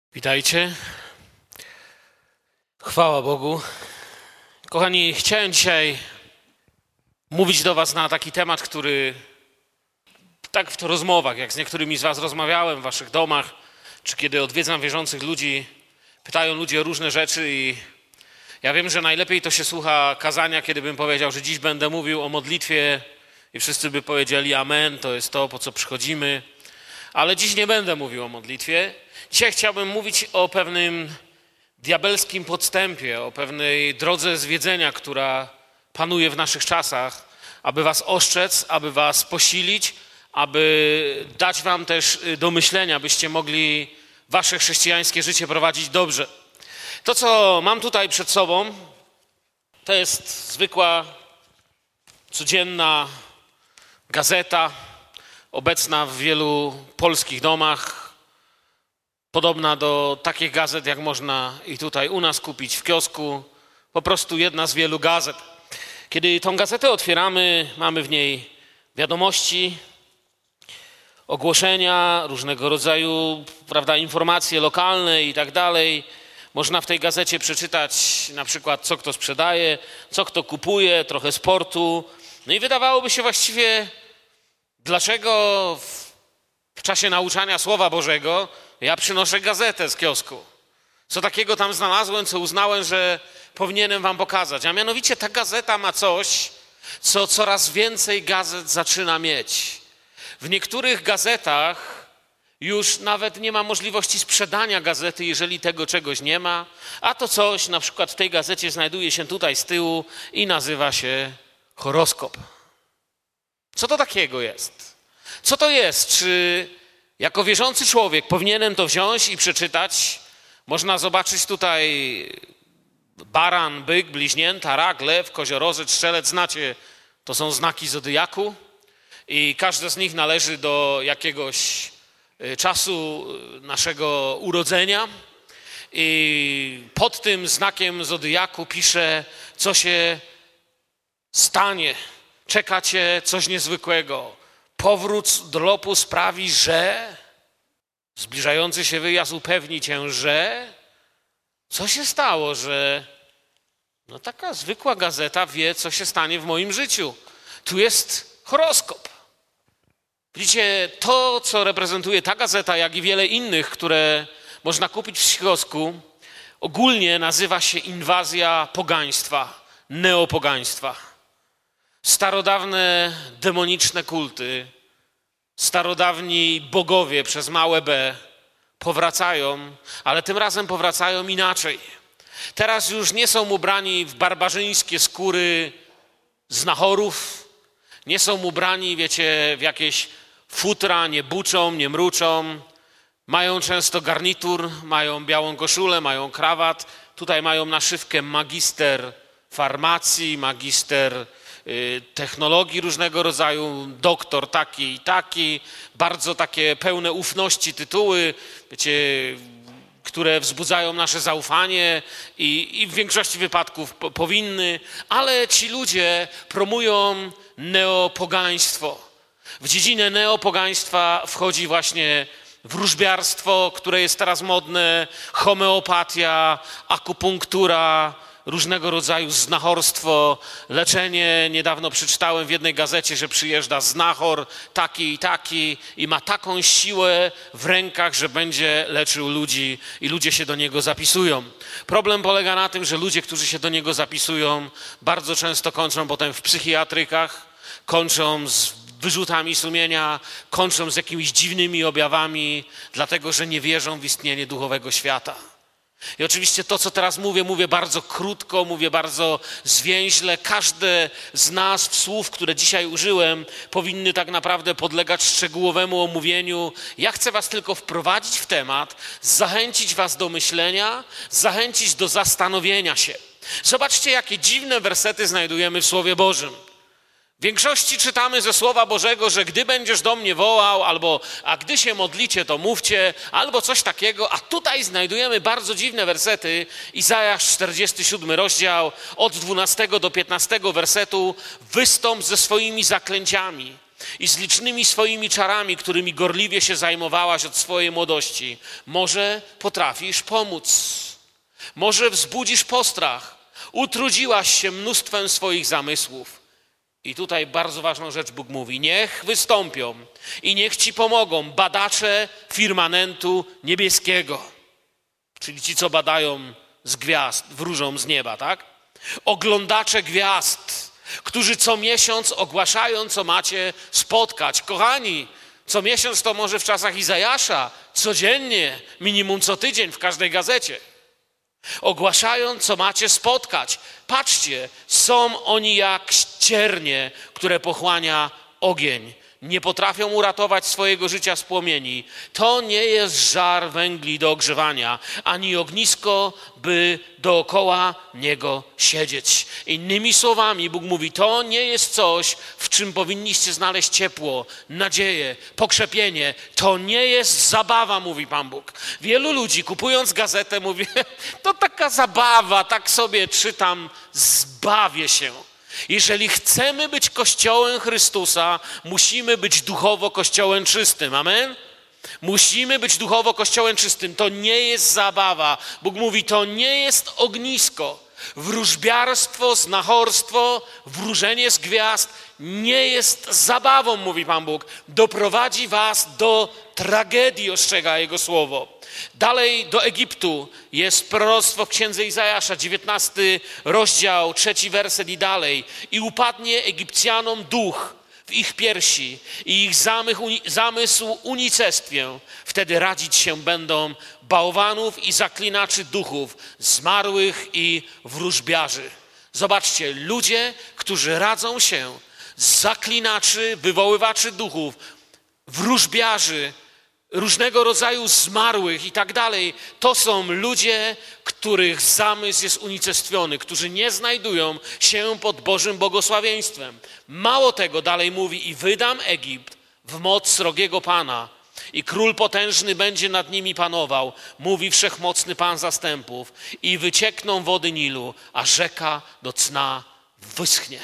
Witajcie. Chwała Bogu. Kochani, chciałem dzisiaj mówić do was na taki temat, który tak w rozmowach, jak z niektórymi z was rozmawiałem w waszych domach, czy kiedy odwiedzam wierzących ludzi, pytają ludzie o różne rzeczy i ja wiem, że najlepiej to się słucha kazania, kiedy bym powiedział, że dziś będę mówił o modlitwie i wszyscy by powiedzieli amen, to jest to, po co przychodzimy. Ale dziś nie będę mówił o modlitwie. Dzisiaj chciałbym mówić o pewnym diabelskim podstępie, o pewnej drodze zwiedzenia, która panuje w naszych czasach, aby was ostrzec, aby was posilić, aby dać wam też do myślenia, byście mogli wasze chrześcijańskie życie prowadzić dobrze. To, co mam tutaj przed sobą, to jest zwykła, codzienna gazeta, obecna w wielu polskich domach, podobna do takich gazet, jak można i tutaj u nas kupić w kiosku, po prostu jedna z wielu gazet. Kiedy tą gazetę otwieramy, mamy w niej wiadomości, ogłoszenia, różnego rodzaju, informacje lokalne i tak dalej. Można w tej gazecie przeczytać na przykład, co kto sprzedaje, co kto kupuje, trochę sportu. No i wydawałoby się właściwie, dlaczego w czasie nauczania Słowa Bożego ja przynoszę gazetę z kiosku. Co takiego tam znalazłem, co uznałem, że powinienem wam pokazać. A mianowicie ta gazeta ma coś, co coraz więcej gazet zaczyna mieć. W niektórych gazetach już nawet nie ma możliwości sprzedania gazety, jeżeli tego czegoś nie ma. A to coś, na przykład w tej gazecie znajduje się tutaj z tyłu i nazywa się horoskop. Co to takiego jest? Co to jest? Czy jako wierzący człowiek powinienem to wziąć i przeczytać? Można zobaczyć tutaj baran, byk, bliźnięta, rak, lew, koziorożec, strzelec. Znacie, to są znaki zodiaku i każde z nich należy do jakiegoś czasu naszego urodzenia. I pod tym znakiem zodiaku pisze, co się stanie. Czeka cię coś niezwykłego. Powrót do lopu sprawi, że zbliżający się wyjazd upewni cię, że co się stało, że taka zwykła gazeta wie, co się stanie w moim życiu. Tu jest horoskop. Widzicie, to, co reprezentuje ta gazeta, jak i wiele innych, które można kupić w kiosku, ogólnie nazywa się inwazja pogaństwa, neopogaństwa. Starodawne demoniczne kulty, starodawni bogowie przez małe b powracają, ale tym razem powracają inaczej. Teraz już nie są ubrani w barbarzyńskie skóry znachorów, nie są ubrani, w jakieś futra, nie buczą, nie mruczą. Mają często garnitur, mają białą koszulę, mają krawat. Tutaj mają naszywkę magister farmacji, magister technologii różnego rodzaju, doktor taki i taki, bardzo takie pełne ufności tytuły, które wzbudzają nasze zaufanie i w większości wypadków powinny, ale ci ludzie promują neopogaństwo. W dziedzinę neopogaństwa wchodzi właśnie wróżbiarstwo, które jest teraz modne, homeopatia, akupunktura, różnego rodzaju znachorstwo, leczenie. Niedawno przeczytałem w jednej gazecie, że przyjeżdża znachor taki i ma taką siłę w rękach, że będzie leczył ludzi i ludzie się do niego zapisują. Problem polega na tym, że ludzie, którzy się do niego zapisują, bardzo często kończą potem w psychiatrykach, kończą z wyrzutami sumienia, kończą z jakimiś dziwnymi objawami, dlatego że nie wierzą w istnienie duchowego świata. I oczywiście to, co teraz mówię bardzo krótko, mówię bardzo zwięźle. Każde z nazw, słów, które dzisiaj użyłem, powinny tak naprawdę podlegać szczegółowemu omówieniu. Ja chcę was tylko wprowadzić w temat, zachęcić was do myślenia, zachęcić do zastanowienia się. Zobaczcie, jakie dziwne wersety znajdujemy w Słowie Bożym. W większości czytamy ze Słowa Bożego, że gdy będziesz do mnie wołał, albo a gdy się modlicie, to mówcie, albo coś takiego, a tutaj znajdujemy bardzo dziwne wersety. Izajasz 47 rozdział, od 12 do 15 wersetu, wystąp ze swoimi zaklęciami. i z licznymi swoimi czarami, którymi gorliwie się zajmowałaś od swojej młodości, może potrafisz pomóc. Może wzbudzisz postrach, utrudziłaś się mnóstwem swoich zamysłów. I tutaj bardzo ważną rzecz Bóg mówi: niech wystąpią i niech ci pomogą badacze firmamentu niebieskiego. Czyli ci, co badają z gwiazd, wróżą z nieba, tak? Oglądacze gwiazd, którzy co miesiąc ogłaszają, co macie spotkać. Kochani, co miesiąc to może w czasach Izajasza, codziennie, minimum co tydzień w każdej gazecie. Ogłaszają, co macie spotkać. Patrzcie, są oni jak ciernie, które pochłania ogień. Nie potrafią uratować swojego życia z płomieni. To nie jest żar węgli do ogrzewania, ani ognisko, by dookoła niego siedzieć. Innymi słowami, Bóg mówi, to nie jest coś, w czym powinniście znaleźć ciepło, nadzieję, pokrzepienie. To nie jest zabawa, mówi Pan Bóg. Wielu ludzi, kupując gazetę, mówi, to taka zabawa, tak sobie czytam, zbawię się. Jeżeli chcemy być Kościołem Chrystusa, musimy być duchowo Kościołem czystym. Amen? Musimy być duchowo Kościołem czystym. To nie jest zabawa. Bóg mówi, to nie jest ognisko. Wróżbiarstwo, znachorstwo, wróżenie z gwiazd nie jest zabawą, mówi Pan Bóg. Doprowadzi was do tragedii, ostrzega Jego słowo. Dalej do Egiptu jest proroctwo w księdze Izajasza, 19 rozdział, 3 werset i dalej. I upadnie Egipcjanom duch w ich piersi i ich zamysł unicestwię. Wtedy radzić się będą bałwanów i zaklinaczy duchów, zmarłych i wróżbiarzy. Zobaczcie, ludzie, którzy radzą się, zaklinaczy, wywoływaczy duchów, wróżbiarzy, różnego rodzaju zmarłych i tak dalej. To są ludzie, których zamysł jest unicestwiony, którzy nie znajdują się pod Bożym błogosławieństwem. Mało tego, dalej mówi, i wydam Egipt w moc srogiego Pana i król potężny będzie nad nimi panował, mówi wszechmocny Pan zastępów, i wyciekną wody Nilu, a rzeka do cna wyschnie.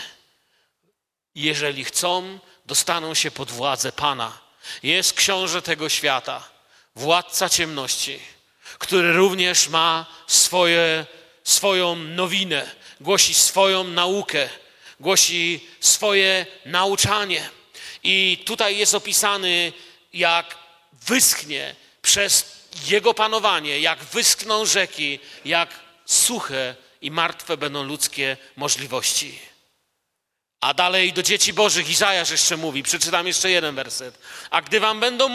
Jeżeli chcą, dostaną się pod władzę Pana. Jest książę tego świata, władca ciemności, który również ma swoją nowinę, głosi swoją naukę, głosi swoje nauczanie. I tutaj jest opisany, jak wyschnie przez jego panowanie, jak wyschną rzeki, jak suche i martwe będą ludzkie możliwości. A dalej do dzieci bożych Izajasz jeszcze mówi, przeczytam jeszcze jeden werset. A gdy wam będą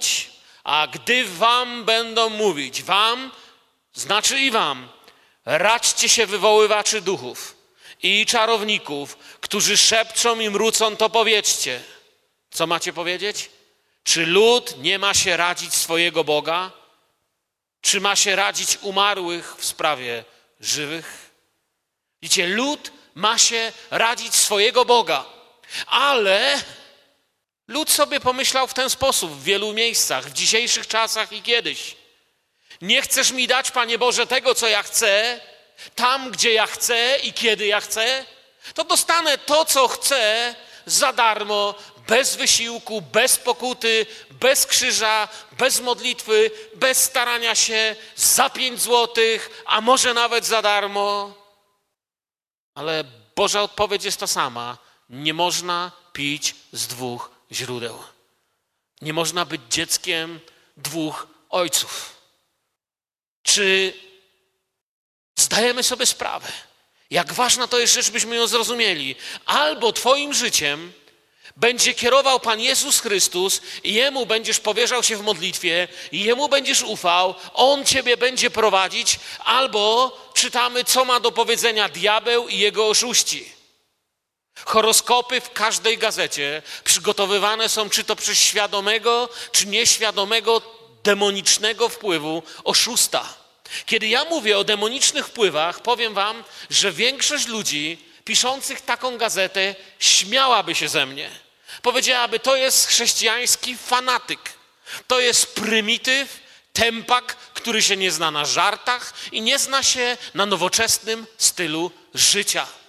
mówić, wam, znaczy i wam, radźcie się wywoływaczy duchów i czarowników, którzy szepczą i mrucą, to powiedzcie. Co macie powiedzieć? Czy lud nie ma się radzić swojego Boga? Czy ma się radzić umarłych w sprawie żywych? Widzicie, lud ma się radzić swojego Boga. Ale lud sobie pomyślał w ten sposób w wielu miejscach, w dzisiejszych czasach i kiedyś. Nie chcesz mi dać, Panie Boże, tego, co ja chcę, tam, gdzie ja chcę i kiedy ja chcę, to dostanę to, co chcę za darmo, bez wysiłku, bez pokuty, bez krzyża, bez modlitwy, bez starania się, za 5 złotych, a może nawet za darmo. Ale Boża odpowiedź jest ta sama. Nie można pić z 2 źródeł. Nie można być dzieckiem 2 ojców. Czy zdajemy sobie sprawę, jak ważna to jest rzecz, byśmy ją zrozumieli? Albo twoim życiem będzie kierował Pan Jezus Chrystus i Jemu będziesz powierzał się w modlitwie, i Jemu będziesz ufał, On ciebie będzie prowadzić, albo czytamy, co ma do powiedzenia diabeł i jego oszuści. Horoskopy w każdej gazecie przygotowywane są czy to przez świadomego, czy nieświadomego, demonicznego wpływu oszusta. Kiedy ja mówię o demonicznych wpływach, powiem wam, że większość ludzi piszących taką gazetę śmiałaby się ze mnie. Powiedziałaby, to jest chrześcijański fanatyk. To jest prymityw, tępak, który się nie zna na żartach i nie zna się na nowoczesnym stylu życia.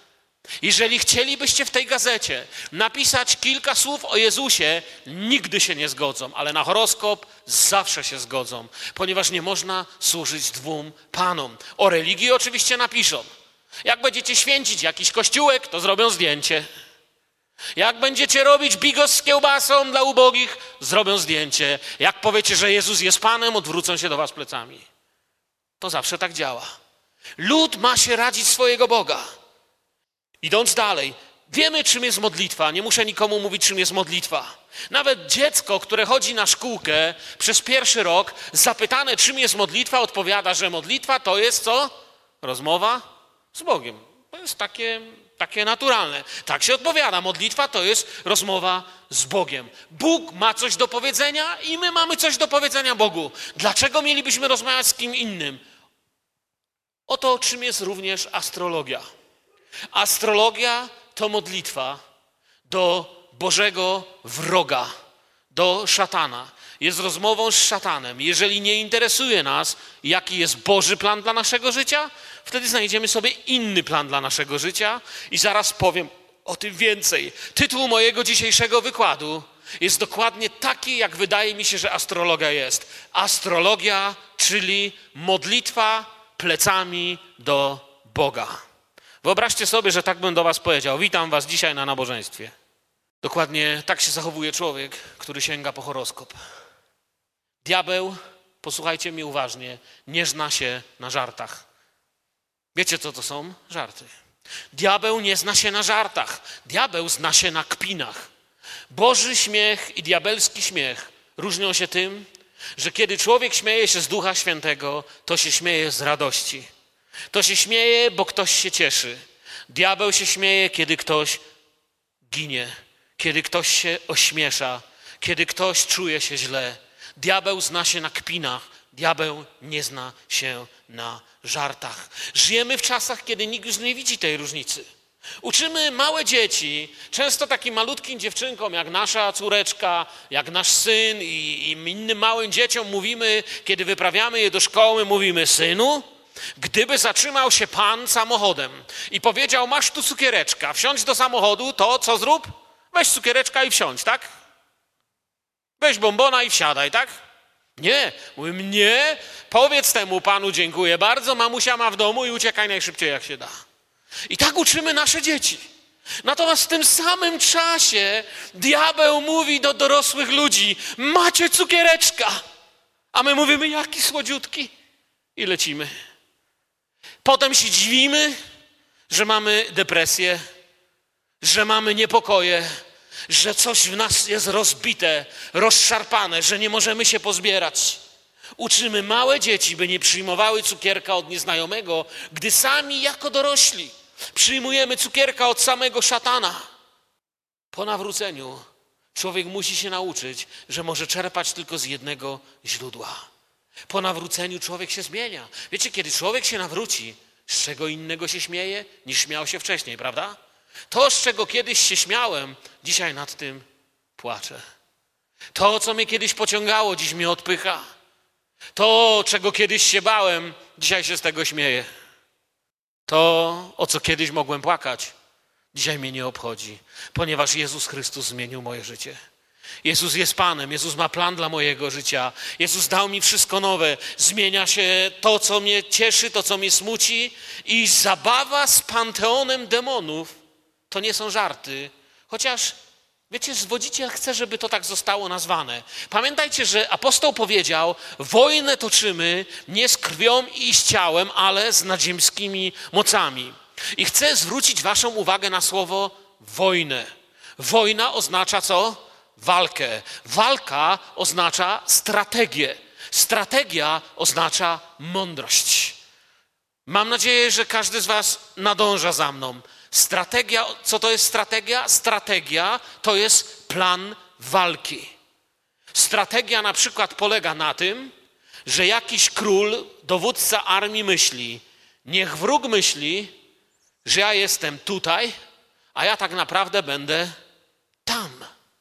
Jeżeli chcielibyście w tej gazecie napisać kilka słów o Jezusie, nigdy się nie zgodzą, ale na horoskop zawsze się zgodzą, ponieważ nie można służyć dwóm panom. O religii oczywiście napiszą. Jak będziecie święcić jakiś kościółek, to zrobią zdjęcie. Jak będziecie robić bigos z kiełbasą dla ubogich, zrobią zdjęcie. Jak powiecie, że Jezus jest Panem, odwrócą się do was plecami. To zawsze tak działa. Lud ma się radzić swojego Boga. Idąc dalej, wiemy, czym jest modlitwa. Nie muszę nikomu mówić, czym jest modlitwa. Nawet dziecko, które chodzi na szkółkę przez pierwszy rok, zapytane, czym jest modlitwa, odpowiada, że modlitwa to jest co? Rozmowa z Bogiem. To jest takie naturalne. Tak się odpowiada. Modlitwa to jest rozmowa z Bogiem. Bóg ma coś do powiedzenia i my mamy coś do powiedzenia Bogu. Dlaczego mielibyśmy rozmawiać z kim innym? Oto czym jest również astrologia. Astrologia to modlitwa do Bożego wroga, do szatana. Jest rozmową z szatanem. Jeżeli nie interesuje nas, jaki jest Boży plan dla naszego życia, wtedy znajdziemy sobie inny plan dla naszego życia i zaraz powiem o tym więcej. Tytuł mojego dzisiejszego wykładu jest dokładnie taki, jak wydaje mi się, że astrologia jest. Astrologia, czyli modlitwa plecami do Boga. Wyobraźcie sobie, że tak bym do was powiedział. Witam was dzisiaj na nabożeństwie. Dokładnie tak się zachowuje człowiek, który sięga po horoskop. Diabeł, posłuchajcie mnie uważnie, nie zna się na żartach. Wiecie, co to są żarty? Diabeł nie zna się na żartach. Diabeł zna się na kpinach. Boży śmiech i diabelski śmiech różnią się tym, że kiedy człowiek śmieje się z Ducha Świętego, to się śmieje z radości. To się śmieje, bo ktoś się cieszy. Diabeł się śmieje, kiedy ktoś ginie, kiedy ktoś się ośmiesza, kiedy ktoś czuje się źle. Diabeł zna się na kpinach, diabeł nie zna się na żartach. Żyjemy w czasach, kiedy nikt już nie widzi tej różnicy. Uczymy małe dzieci, często takim malutkim dziewczynkom jak nasza córeczka, jak nasz syn i innym małym dzieciom mówimy, kiedy wyprawiamy je do szkoły, mówimy: synu, gdyby zatrzymał się pan samochodem i powiedział: masz tu cukiereczka, wsiądź do samochodu, to co zrób? Weź cukiereczka i wsiądź, tak? Weź bombona i wsiadaj, tak? Nie, mówimy: nie, powiedz temu panu dziękuję bardzo, mamusia ma w domu i uciekaj najszybciej jak się da. I tak uczymy nasze dzieci. Natomiast w tym samym czasie diabeł mówi do dorosłych ludzi: macie cukiereczka, a my mówimy: jaki słodziutki, i lecimy. Potem się dziwimy, że mamy depresję, że mamy niepokoje, że coś w nas jest rozbite, rozszarpane, że nie możemy się pozbierać. Uczymy małe dzieci, by nie przyjmowały cukierka od nieznajomego, gdy sami jako dorośli przyjmujemy cukierka od samego szatana. Po nawróceniu człowiek musi się nauczyć, że może czerpać tylko z jednego źródła. Po nawróceniu człowiek się zmienia. Wiecie, kiedy człowiek się nawróci, z czego innego się śmieje, niż śmiał się wcześniej, prawda? To, z czego kiedyś się śmiałem, dzisiaj nad tym płaczę. To, co mnie kiedyś pociągało, dziś mnie odpycha. To, czego kiedyś się bałem, dzisiaj się z tego śmieję. To, o co kiedyś mogłem płakać, dzisiaj mnie nie obchodzi, ponieważ Jezus Chrystus zmienił moje życie. Jezus jest Panem, Jezus ma plan dla mojego życia. Jezus dał mi wszystko nowe. Zmienia się to, co mnie cieszy, to, co mnie smuci. I zabawa z panteonem demonów to nie są żarty. Chociaż, wiecie, zwodziciel chce, żeby to tak zostało nazwane. Pamiętajcie, że apostoł powiedział: wojnę toczymy nie z krwią i z ciałem, ale z nadziemskimi mocami. I chcę zwrócić waszą uwagę na słowo wojnę. Wojna oznacza co? Walkę. Walka oznacza strategię. Strategia oznacza mądrość. Mam nadzieję, że każdy z was nadąża za mną. Strategia, co to jest strategia? Strategia to jest plan walki. Strategia na przykład polega na tym, że jakiś król, dowódca armii myśli: niech wróg myśli, że ja jestem tutaj, a ja tak naprawdę będę tam.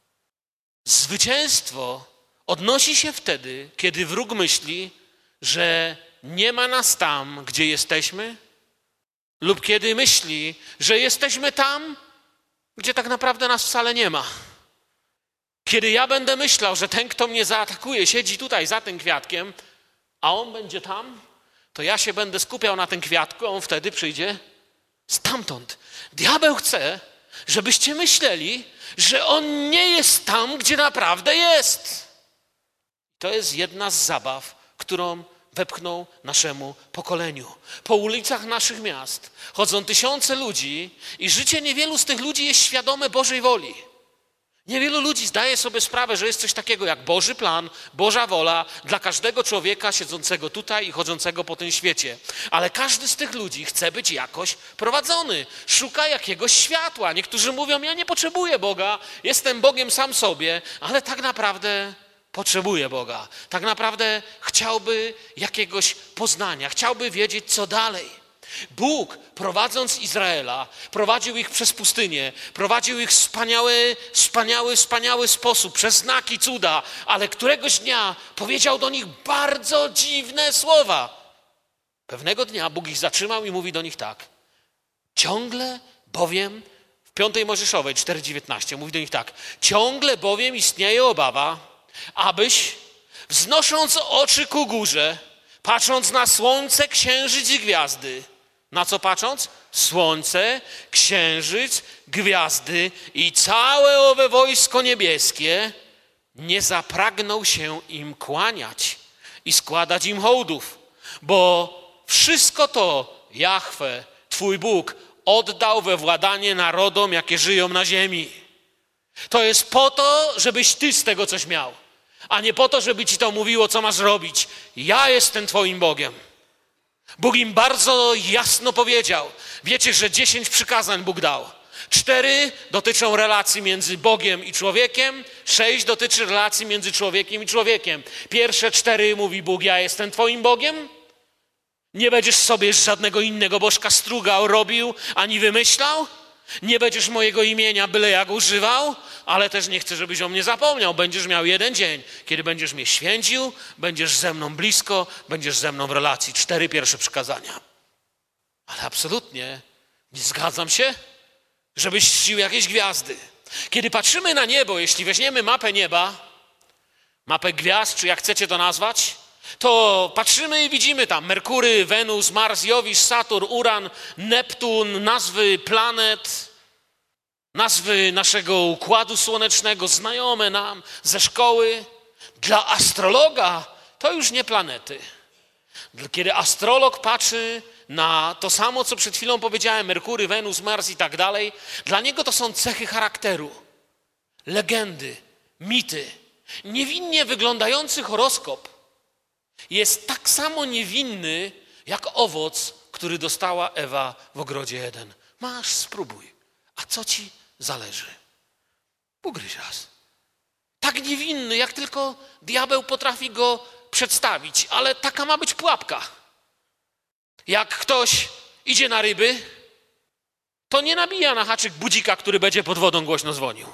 Zwycięstwo odnosi się wtedy, kiedy wróg myśli, że nie ma nas tam, gdzie jesteśmy, lub kiedy myśli, że jesteśmy tam, gdzie tak naprawdę nas wcale nie ma. Kiedy ja będę myślał, że ten, kto mnie zaatakuje, siedzi tutaj za tym kwiatkiem, a on będzie tam, to ja się będę skupiał na tym kwiatku, a on wtedy przyjdzie stamtąd. Diabeł chce, żebyście myśleli, że on nie jest tam, gdzie naprawdę jest. To jest jedna z zabaw, którą wepchnął naszemu pokoleniu. Po ulicach naszych miast chodzą tysiące ludzi i życie niewielu z tych ludzi jest świadome Bożej woli. Niewielu ludzi zdaje sobie sprawę, że jest coś takiego jak Boży plan, Boża wola dla każdego człowieka siedzącego tutaj i chodzącego po tym świecie. Ale każdy z tych ludzi chce być jakoś prowadzony, szuka jakiegoś światła. Niektórzy mówią, ja nie potrzebuję Boga, jestem Bogiem sam sobie, ale tak naprawdę potrzebuje Boga. Tak naprawdę chciałby jakiegoś poznania, chciałby wiedzieć, co dalej. Bóg, prowadząc Izraela, prowadził ich przez pustynię, prowadził ich w wspaniały sposób, przez znaki, cuda, ale któregoś dnia powiedział do nich bardzo dziwne słowa. Pewnego dnia Bóg ich zatrzymał i mówi do nich tak. Ciągle bowiem, w 5 Mojżeszowej 4:19, mówi do nich tak. Ciągle bowiem istnieje obawa, abyś, wznosząc oczy ku górze, patrząc na słońce, księżyc i gwiazdy. Na co patrząc? Słońce, księżyc, gwiazdy i całe owe wojsko niebieskie, nie zapragnął się im kłaniać i składać im hołdów, bo wszystko to Jahwe, Twój Bóg, oddał we władanie narodom, jakie żyją na ziemi. To jest po to, żebyś ty z tego coś miał, a nie po to, żeby ci to mówiło, co masz robić. Ja jestem Twoim Bogiem. Bóg im bardzo jasno powiedział. Wiecie, że 10 przykazań Bóg dał. 4 dotyczą relacji między Bogiem i człowiekiem, 6 dotyczy relacji między człowiekiem i człowiekiem. Pierwsze 4 mówi Bóg, ja jestem Twoim Bogiem. Nie będziesz sobie żadnego innego bożka strugał, robił, ani wymyślał. Nie będziesz mojego imienia byle jak używał, ale też nie chcę, żebyś o mnie zapomniał. Będziesz miał jeden dzień, kiedy będziesz mnie święcił, będziesz ze mną blisko, będziesz ze mną w relacji. 4 pierwsze przykazania. Ale absolutnie nie zgadzam się, żebyś czcił jakieś gwiazdy. Kiedy patrzymy na niebo, jeśli weźmiemy mapę nieba, mapę gwiazd, czy jak chcecie to nazwać, to patrzymy i widzimy tam Merkury, Wenus, Mars, Jowisz, Saturn, Uran, Neptun, nazwy planet, nazwy naszego układu słonecznego, znajome nam ze szkoły. Dla astrologa to już nie planety. Kiedy astrolog patrzy na to samo, co przed chwilą powiedziałem, Merkury, Wenus, Mars i tak dalej, dla niego to są cechy charakteru, legendy, mity. Niewinnie wyglądający horoskop jest tak samo niewinny, jak owoc, który dostała Ewa w ogrodzie Eden. Masz, spróbuj. A co ci zależy? Ugryź raz. Tak niewinny, jak tylko diabeł potrafi go przedstawić, ale taka ma być pułapka. Jak ktoś idzie na ryby, to nie nabija na haczyk budzika, który będzie pod wodą głośno dzwonił.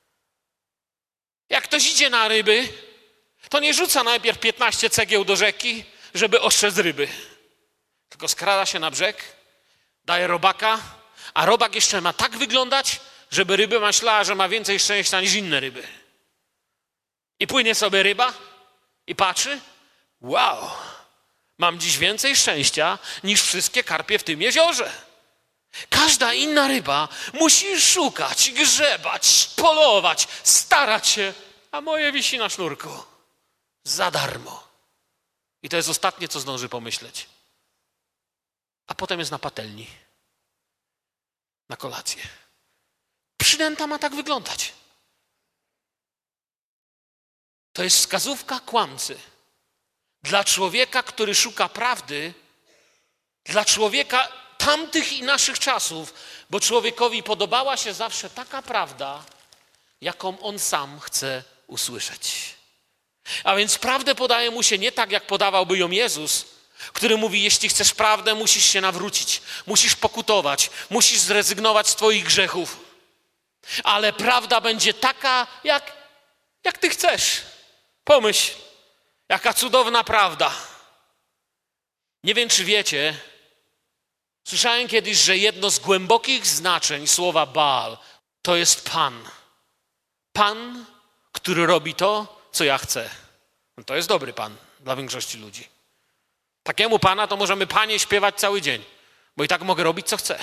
Jak ktoś idzie na ryby, to nie rzuca najpierw 15 cegieł do rzeki, żeby ostrzec ryby. Tylko skrada się na brzeg, daje robaka, a robak jeszcze ma tak wyglądać, żeby ryba myślała, że ma więcej szczęścia niż inne ryby. I płynie sobie ryba i patrzy, wow, mam dziś więcej szczęścia niż wszystkie karpie w tym jeziorze. Każda inna ryba musi szukać, grzebać, polować, starać się, a moje wisi na sznurku. Za darmo. I to jest ostatnie, co zdąży pomyśleć. A potem jest na patelni. Na kolację. Przynęta ma tak wyglądać. To jest wskazówka kłamcy. Dla człowieka, który szuka prawdy, dla człowieka tamtych i naszych czasów, bo człowiekowi podobała się zawsze taka prawda, jaką on sam chce usłyszeć. A więc prawdę podaje mu się nie tak, jak podawałby ją Jezus, który mówi, jeśli chcesz prawdę, musisz się nawrócić, musisz pokutować, musisz zrezygnować z twoich grzechów. Ale prawda będzie taka, jak ty chcesz. Pomyśl, jaka cudowna prawda. Nie wiem, czy wiecie, Słyszałem kiedyś, że jedno z głębokich znaczeń słowa Baal to jest Pan. Pan, który robi to, co ja chcę. To jest dobry Pan dla większości ludzi. Takiemu Pana to możemy Panie śpiewać cały dzień, bo i tak mogę robić, co chcę.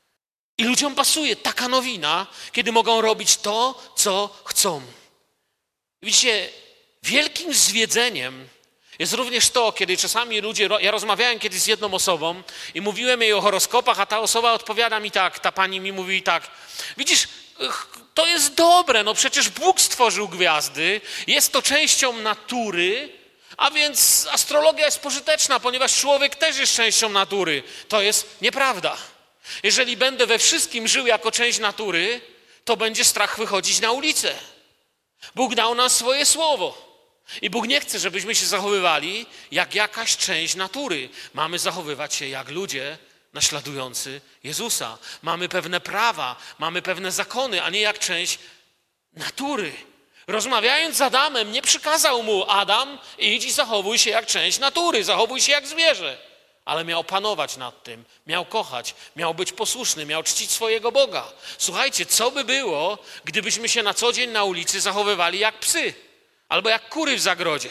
I ludziom pasuje taka nowina, kiedy mogą robić to, co chcą. Widzicie, wielkim zwiedzeniem jest również to, kiedy czasami ludzie... Ja rozmawiałem kiedyś z jedną osobą i mówiłem jej o horoskopach, a ta osoba odpowiada mi tak, ta pani mi mówi tak: widzisz, to jest dobre, no przecież Bóg stworzył gwiazdy, jest to częścią natury, a więc astrologia jest pożyteczna, ponieważ człowiek też jest częścią natury. To jest nieprawda. Jeżeli będę we wszystkim żył jako część natury, to będzie strach wychodzić na ulicę. Bóg dał nam swoje słowo. I Bóg nie chce, żebyśmy się zachowywali jak jakaś część natury. Mamy zachowywać się jak ludzie naśladujący Jezusa. Mamy pewne prawa, mamy pewne zakony, a nie jak część natury. Rozmawiając z Adamem, nie przykazał mu: Adam, idź i zachowuj się jak część natury, zachowuj się jak zwierzę. Ale miał panować nad tym, miał kochać, miał być posłuszny, miał czcić swojego Boga. Słuchajcie, co by było, gdybyśmy się na co dzień na ulicy zachowywali jak psy albo jak kury w zagrodzie?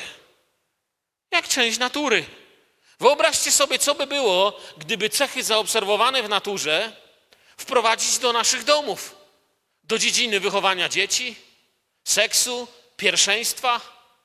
Jak część natury. Wyobraźcie sobie, co by było, gdyby cechy zaobserwowane w naturze wprowadzić do naszych domów, do dziedziny wychowania dzieci, seksu, pierwszeństwa.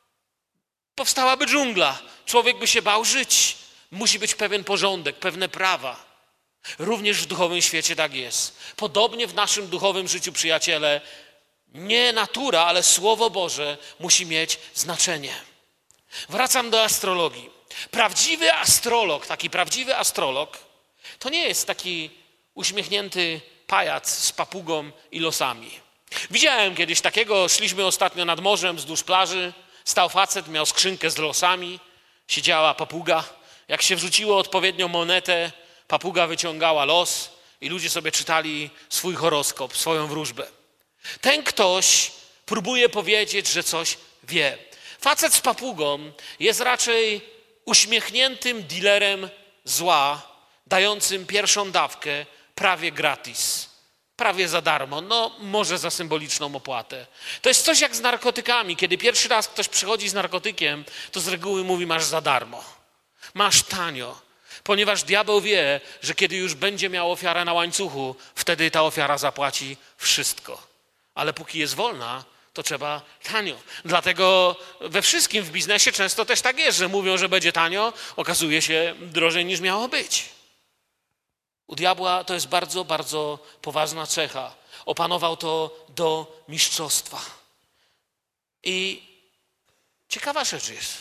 Powstałaby dżungla. Człowiek by się bał żyć. Musi być pewien porządek, pewne prawa. Również w duchowym świecie tak jest. Podobnie w naszym duchowym życiu, przyjaciele, nie natura, ale Słowo Boże musi mieć znaczenie. Wracam do astrologii. Prawdziwy astrolog, taki prawdziwy astrolog, to nie jest taki uśmiechnięty pajac z papugą i losami. Widziałem kiedyś takiego, szliśmy ostatnio nad morzem wzdłuż plaży, stał facet, miał skrzynkę z losami, siedziała papuga. Jak się wrzuciło odpowiednią monetę, papuga wyciągała los i ludzie sobie czytali swój horoskop, swoją wróżbę. Ten ktoś próbuje powiedzieć, że coś wie. Facet z papugą jest raczej uśmiechniętym dealerem zła, dającym pierwszą dawkę prawie gratis, prawie za darmo, no może za symboliczną opłatę. To jest coś jak z narkotykami. Kiedy pierwszy raz ktoś przychodzi z narkotykiem, to z reguły mówi: masz za darmo, masz tanio, ponieważ diabeł wie, że kiedy już będzie miał ofiarę na łańcuchu, wtedy ta ofiara zapłaci wszystko. Ale póki jest wolna, to trzeba tanio. Dlatego we wszystkim w biznesie często też tak jest, że mówią, że będzie tanio, okazuje się drożej niż miało być. U diabła to jest bardzo, bardzo poważna cecha. Opanował to do mistrzostwa. I ciekawa rzecz jest,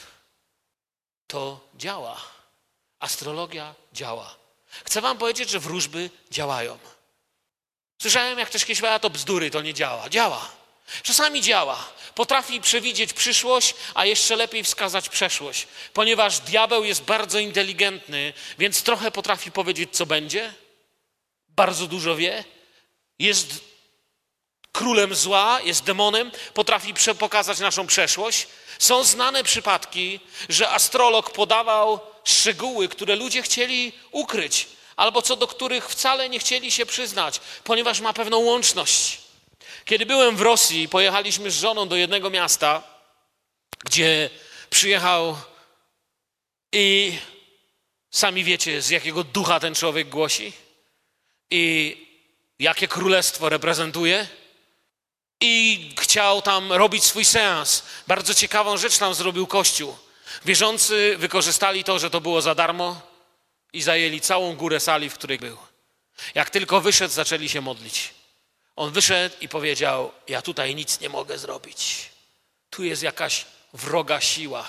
to działa. Astrologia działa. Chcę wam powiedzieć, że wróżby działają. Słyszałem, jak ktoś kiedyś powiedział: to bzdury, to nie działa. Działa. Czasami działa. Potrafi przewidzieć przyszłość, a jeszcze lepiej wskazać przeszłość. Ponieważ diabeł jest bardzo inteligentny, więc trochę potrafi powiedzieć, co będzie. Bardzo dużo wie. Jest królem zła, jest demonem, potrafi pokazać naszą przeszłość. Są znane przypadki, że astrolog podawał szczegóły, które ludzie chcieli ukryć, albo co do których wcale nie chcieli się przyznać, ponieważ ma pewną łączność. Kiedy byłem w Rosji, pojechaliśmy z żoną do jednego miasta, gdzie przyjechał i sami wiecie, z jakiego ducha ten człowiek głosi i jakie królestwo reprezentuje. I chciał tam robić swój seans. Bardzo ciekawą rzecz tam zrobił Kościół. Wierzący wykorzystali to, że to było za darmo i zajęli całą górę sali, w której był. Jak tylko wyszedł, zaczęli się modlić. On wyszedł i powiedział: ja tutaj nic nie mogę zrobić. Tu jest jakaś wroga siła.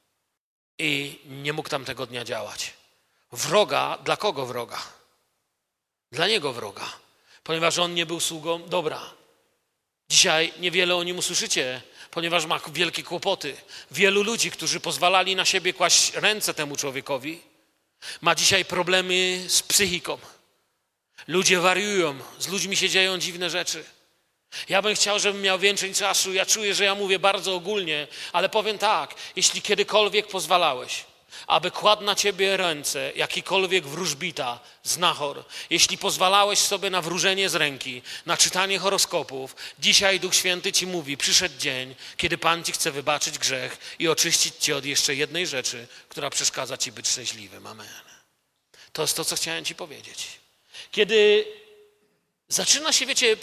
I nie mógł tam tego dnia działać. Wroga, dla kogo wroga? Dla niego wroga. Ponieważ on nie był sługą dobra. Dzisiaj niewiele o nim usłyszycie, ponieważ ma wielkie kłopoty. Wielu ludzi, którzy pozwalali na siebie kłaść ręce temu człowiekowi, ma dzisiaj problemy z psychiką. Ludzie wariują, z ludźmi się dzieją dziwne rzeczy. Ja bym chciał, żebym miał więcej czasu. Ja czuję, że ja mówię bardzo ogólnie, ale powiem tak: jeśli kiedykolwiek pozwalałeś, aby kładł na ciebie ręce jakikolwiek wróżbita, znachor. Jeśli pozwalałeś sobie na wróżenie z ręki, na czytanie horoskopów, dzisiaj Duch Święty ci mówi, przyszedł dzień, kiedy Pan ci chce wybaczyć grzech i oczyścić cię od jeszcze jednej rzeczy, która przeszkadza ci być szczęśliwym. Amen. To jest to, co chciałem ci powiedzieć. Kiedy zaczyna się, wiecie,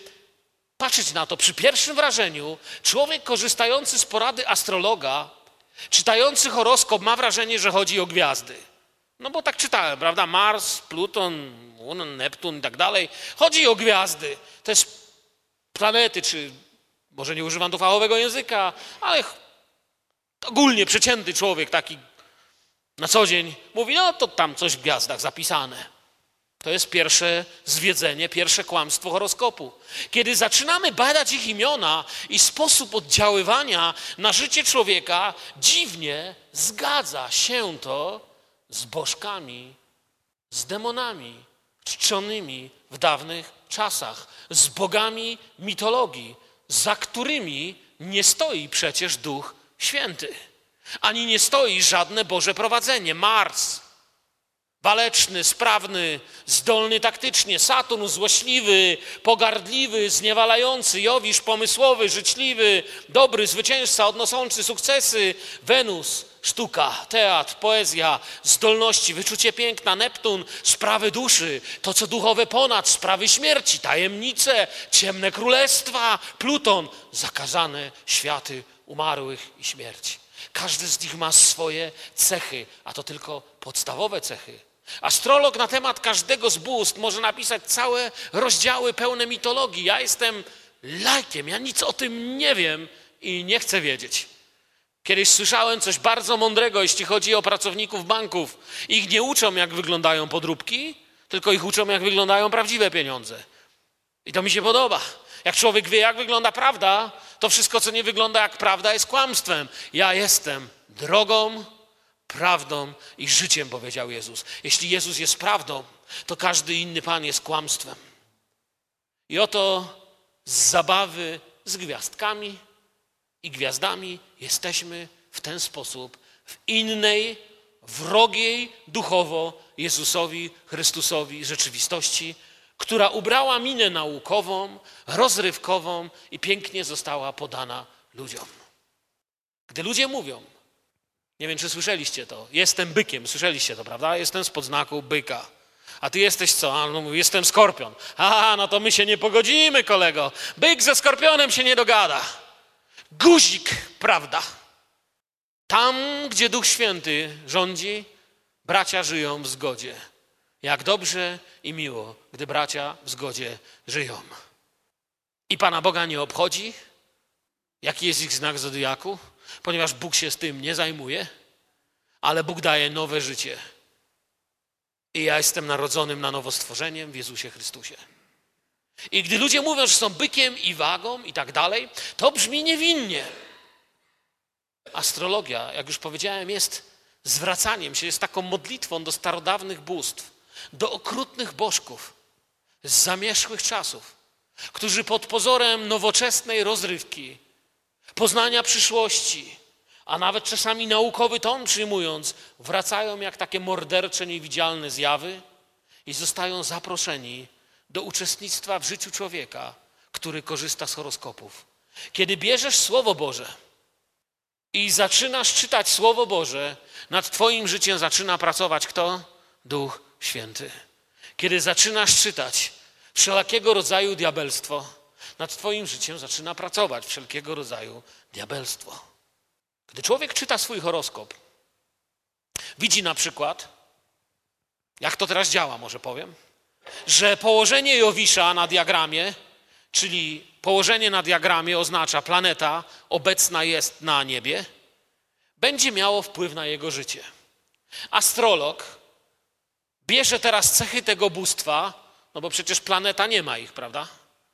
patrzeć na to, przy pierwszym wrażeniu, człowiek korzystający z porady astrologa, czytający horoskop ma wrażenie, że chodzi o gwiazdy. No bo tak czytałem, prawda? Mars, Pluton, Neptun i tak dalej. Chodzi o gwiazdy. To jest planety, czy może nie używam tu fachowego języka, ale ogólnie przeciętny człowiek taki na co dzień mówi, no to tam coś w gwiazdach zapisane. To jest pierwsze zwiedzenie, pierwsze kłamstwo horoskopu. Kiedy zaczynamy badać ich imiona i sposób oddziaływania na życie człowieka, dziwnie zgadza się to z bożkami, z demonami czczonymi w dawnych czasach, z bogami mitologii, za którymi nie stoi przecież Duch Święty. Ani nie stoi żadne Boże prowadzenie. Mars, waleczny, sprawny, zdolny taktycznie, Saturn złośliwy, pogardliwy, zniewalający, Jowisz pomysłowy, życzliwy, dobry, zwycięzca, odnoszący sukcesy, Wenus, sztuka, teatr, poezja, zdolności, wyczucie piękna, Neptun, sprawy duszy, to co duchowe ponad, sprawy śmierci, tajemnice, ciemne królestwa, Pluton, zakazane światy umarłych i śmierci. Każdy z nich ma swoje cechy, a to tylko podstawowe cechy. Astrolog na temat każdego z bóstw może napisać całe rozdziały pełne mitologii. Ja jestem laikiem, ja nic o tym nie wiem i nie chcę wiedzieć. Kiedyś słyszałem coś bardzo mądrego, jeśli chodzi o pracowników banków. Ich nie uczą, jak wyglądają podróbki, tylko ich uczą, jak wyglądają prawdziwe pieniądze. I to mi się podoba. Jak człowiek wie, jak wygląda prawda, to wszystko, co nie wygląda jak prawda, jest kłamstwem. Ja jestem drogą, prawdą i życiem, powiedział Jezus. Jeśli Jezus jest prawdą, to każdy inny Pan jest kłamstwem. I oto z zabawy z gwiazdkami i gwiazdami jesteśmy w ten sposób w innej, wrogiej duchowo Jezusowi Chrystusowi rzeczywistości, która ubrała minę naukową, rozrywkową i pięknie została podana ludziom. Gdy ludzie mówią, nie wiem, czy słyszeliście to, jestem bykiem, słyszeliście to, prawda? Jestem spod znaku byka. A ty jesteś co? A no, mówię, jestem skorpion. A, no to my się nie pogodzimy, kolego. Byk ze skorpionem się nie dogada. Guzik, prawda? Tam, gdzie Duch Święty rządzi, bracia żyją w zgodzie. Jak dobrze i miło, gdy bracia w zgodzie żyją. I Pana Boga nie obchodzi, jaki jest ich znak zodiaku, ponieważ Bóg się z tym nie zajmuje, ale Bóg daje nowe życie. I ja jestem narodzonym na nowo stworzeniem w Jezusie Chrystusie. I gdy ludzie mówią, że są bykiem i wagą i tak dalej, to brzmi niewinnie. Astrologia, jak już powiedziałem, jest zwracaniem się, jest taką modlitwą do starodawnych bóstw, do okrutnych bożków z zamierzchłych czasów, którzy pod pozorem nowoczesnej rozrywki, poznania przyszłości, a nawet czasami naukowy ton przyjmując, wracają jak takie mordercze, niewidzialne zjawy i zostają zaproszeni do uczestnictwa w życiu człowieka, który korzysta z horoskopów. Kiedy bierzesz Słowo Boże i zaczynasz czytać Słowo Boże, nad twoim życiem zaczyna pracować kto? Duch Święty. Kiedy zaczynasz czytać wszelkiego rodzaju diabelstwo, nad twoim życiem zaczyna pracować wszelkiego rodzaju diabelstwo. Gdy człowiek czyta swój horoskop, widzi na przykład, jak to teraz działa, może powiem, że położenie Jowisza na diagramie, czyli położenie na diagramie oznacza planeta obecna jest na niebie, będzie miało wpływ na jego życie. Astrolog bierze teraz cechy tego bóstwa, no bo przecież planeta nie ma ich, prawda?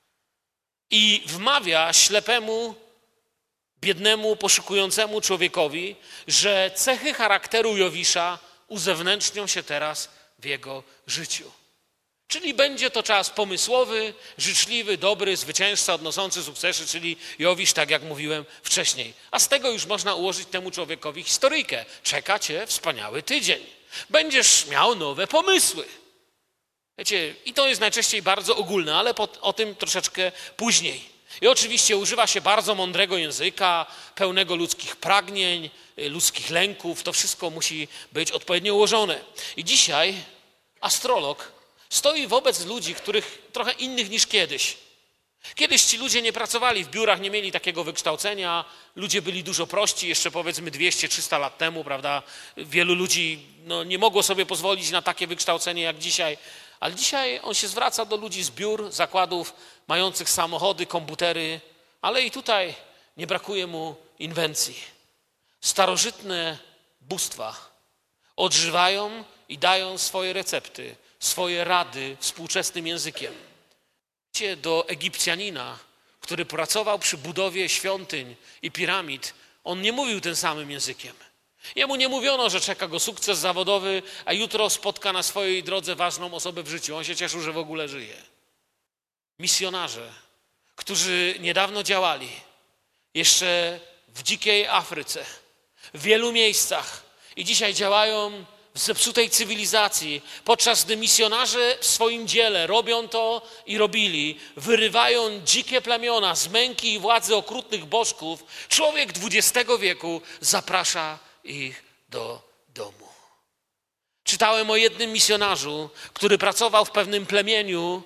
I wmawia ślepemu, biednemu, poszukującemu człowiekowi, że cechy charakteru Jowisza uzewnętrznią się teraz w jego życiu. Czyli będzie to czas pomysłowy, życzliwy, dobry, zwycięzca, odnoszący sukcesy, czyli Jowisz, tak jak mówiłem wcześniej. A z tego już można ułożyć temu człowiekowi historyjkę. Czeka cię wspaniały tydzień. Będziesz miał nowe pomysły. Wiecie, i to jest najczęściej bardzo ogólne, ale o tym troszeczkę później. I oczywiście używa się bardzo mądrego języka, pełnego ludzkich pragnień, ludzkich lęków. To wszystko musi być odpowiednio ułożone. I dzisiaj astrolog stoi wobec ludzi, których trochę innych niż kiedyś. Kiedyś ci ludzie nie pracowali w biurach, nie mieli takiego wykształcenia. Ludzie byli dużo prości, jeszcze powiedzmy 200-300 lat temu, prawda? Wielu ludzi nie mogło sobie pozwolić na takie wykształcenie jak dzisiaj. Ale dzisiaj on się zwraca do ludzi z biur, zakładów, mających samochody, komputery, ale i tutaj nie brakuje mu inwencji. Starożytne bóstwa odżywają i dają swoje recepty, swoje rady współczesnym językiem. Idźcie do Egipcjanina, który pracował przy budowie świątyń i piramid. On nie mówił tym samym językiem. Jemu nie mówiono, że czeka go sukces zawodowy, a jutro spotka na swojej drodze ważną osobę w życiu. On się cieszył, że w ogóle żyje. Misjonarze, którzy niedawno działali, jeszcze w dzikiej Afryce, w wielu miejscach i dzisiaj działają w zepsutej cywilizacji, podczas gdy misjonarze w swoim dziele robią to i robili, wyrywają dzikie plemiona z męki i władzy okrutnych bożków, człowiek XX wieku zaprasza ich do domu. Czytałem o jednym misjonarzu, który pracował w pewnym plemieniu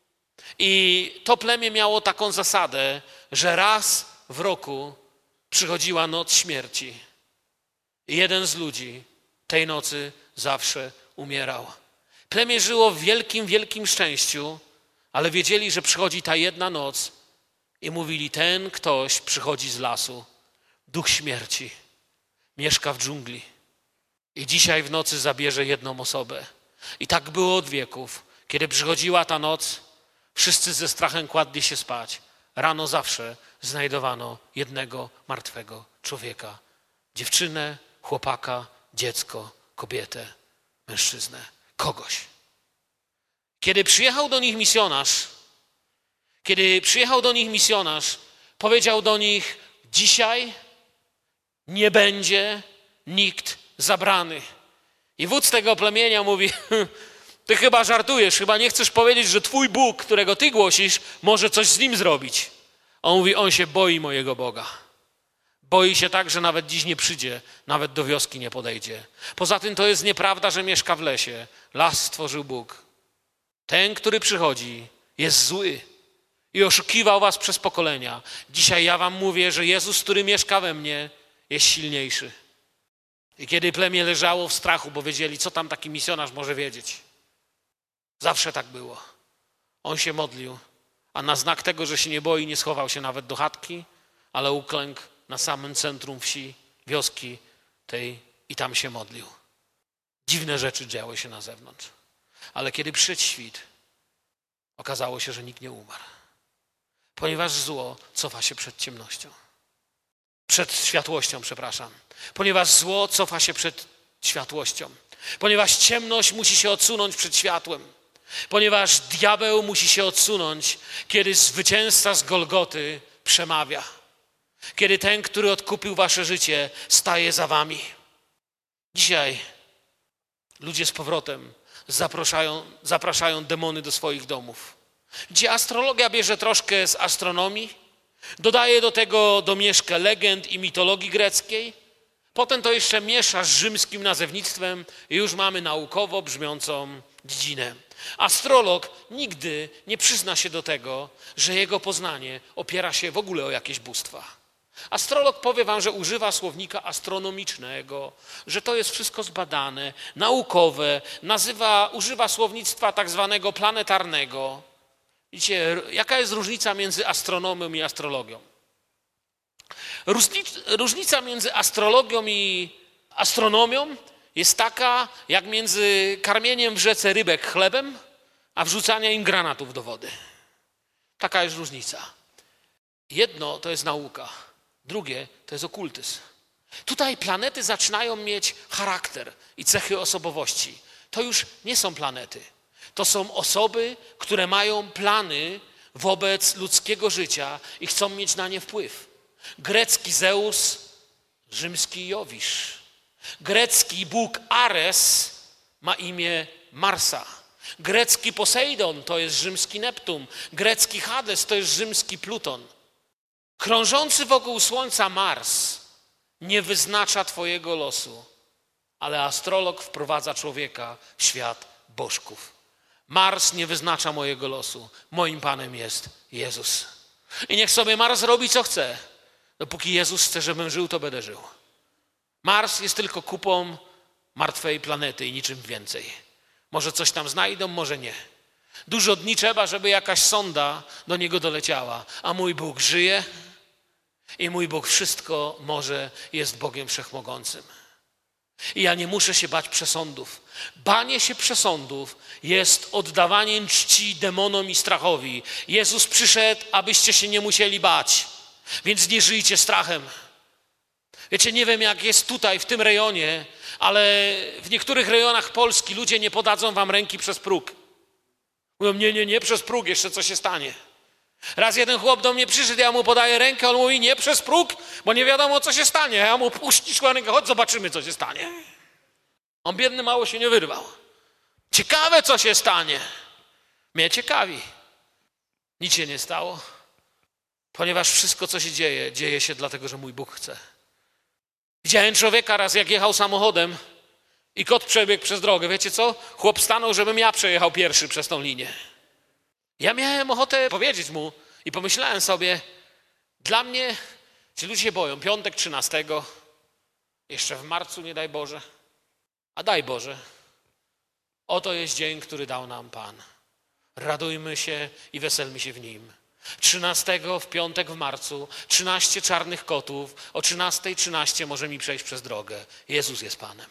i to plemię miało taką zasadę, że raz w roku przychodziła noc śmierci. I jeden z ludzi tej nocy zawsze umierał. Plemię żyło w wielkim, wielkim szczęściu, ale wiedzieli, że przychodzi ta jedna noc i mówili, ten ktoś przychodzi z lasu, duch śmierci, mieszka w dżungli i dzisiaj w nocy zabierze jedną osobę. I tak było od wieków. Kiedy przychodziła ta noc, wszyscy ze strachem kładli się spać. Rano zawsze znajdowano jednego martwego człowieka. Dziewczynę, chłopaka, dziecko, kobietę, mężczyznę, kogoś. Kiedy przyjechał do nich misjonarz, powiedział do nich, dzisiaj nie będzie nikt zabrany. I wódz tego plemienia mówi, ty chyba żartujesz, chyba nie chcesz powiedzieć, że twój Bóg, którego ty głosisz, może coś z nim zrobić. On mówi, on się boi mojego Boga. Boi się tak, że nawet dziś nie przyjdzie, nawet do wioski nie podejdzie. Poza tym to jest nieprawda, że mieszka w lesie. Las stworzył Bóg. Ten, który przychodzi, jest zły i oszukiwał was przez pokolenia. Dzisiaj ja wam mówię, że Jezus, który mieszka we mnie, jest silniejszy. I kiedy plemię leżało w strachu, bo wiedzieli, co tam taki misjonarz może wiedzieć. Zawsze tak było. On się modlił, a na znak tego, że się nie boi, nie schował się nawet do chatki, ale uklękł na samym centrum wsi, wioski tej i tam się modlił. Dziwne rzeczy działy się na zewnątrz. Ale kiedy przyszedł świt, okazało się, że nikt nie umarł. Ponieważ zło cofa się przed ciemnością. Przed światłością, przepraszam. Ponieważ zło cofa się przed światłością. Ponieważ ciemność musi się odsunąć przed światłem. Ponieważ diabeł musi się odsunąć, kiedy zwycięzca z Golgoty przemawia. Kiedy ten, który odkupił wasze życie, staje za wami. Dzisiaj ludzie z powrotem zapraszają demony do swoich domów. Gdzie astrologia bierze troszkę z astronomii, dodaje do tego domieszkę legend i mitologii greckiej, potem to jeszcze miesza z rzymskim nazewnictwem i już mamy naukowo brzmiącą dziedzinę. Astrolog nigdy nie przyzna się do tego, że jego poznanie opiera się w ogóle o jakieś bóstwa. Astrolog powie wam, że używa słownika astronomicznego, że to jest wszystko zbadane, naukowe, używa słownictwa tak zwanego planetarnego. Widzicie, jaka jest różnica między astronomią i astrologią? Różnica między astrologią i astronomią jest taka, jak między karmieniem w rzece rybek chlebem, a wrzucaniem im granatów do wody. Taka jest różnica. Jedno to jest nauka, drugie to jest okultyzm. Tutaj planety zaczynają mieć charakter i cechy osobowości. To już nie są planety. To są osoby, które mają plany wobec ludzkiego życia i chcą mieć na nie wpływ. Grecki Zeus, rzymski Jowisz. Grecki bóg Ares ma imię Marsa. Grecki Posejdon to jest rzymski Neptun. Grecki Hades to jest rzymski Pluton. Krążący wokół Słońca Mars nie wyznacza twojego losu, ale astrolog wprowadza człowieka w świat bożków. Mars nie wyznacza mojego losu. Moim Panem jest Jezus. I niech sobie Mars robi co chce. Dopóki Jezus chce, żebym żył, to będę żył. Mars jest tylko kupą martwej planety i niczym więcej. Może coś tam znajdą, może nie. Dużo dni trzeba, żeby jakaś sonda do niego doleciała. A mój Bóg żyje i mój Bóg wszystko może, jest Bogiem Wszechmogącym. I ja nie muszę się bać przesądów. Banie się przesądów jest oddawaniem czci demonom i strachowi. Jezus przyszedł, abyście się nie musieli bać. Więc nie żyjcie strachem. Wiecie, nie wiem jak jest tutaj, w tym rejonie, ale w niektórych rejonach Polski ludzie nie podadzą wam ręki przez próg. Mówią, nie, przez próg, jeszcze co się stanie. Raz jeden chłop do mnie przyszedł, ja mu podaję rękę, on mówi, nie przez próg, bo nie wiadomo co się stanie. Ja mu uściskłem rękę, chodź zobaczymy co się stanie. On biedny mało się nie wyrwał. Ciekawe co się stanie. Mnie ciekawi. Nic się nie stało, ponieważ wszystko co się dzieje, dzieje się dlatego, że mój Bóg chce. Widziałem człowieka raz, jak jechał samochodem i kot przebiegł przez drogę. Wiecie co? Chłop stanął, żebym ja przejechał pierwszy przez tą linię. Ja miałem ochotę powiedzieć mu i pomyślałem sobie, dla mnie ci ludzie się boją. Piątek 13, jeszcze w marcu, nie daj Boże, a daj Boże. Oto jest dzień, który dał nam Pan. Radujmy się i weselmy się w Nim. 13 w piątek w marcu, 13 czarnych kotów, o 13:13 może mi przejść przez drogę. Jezus jest Panem.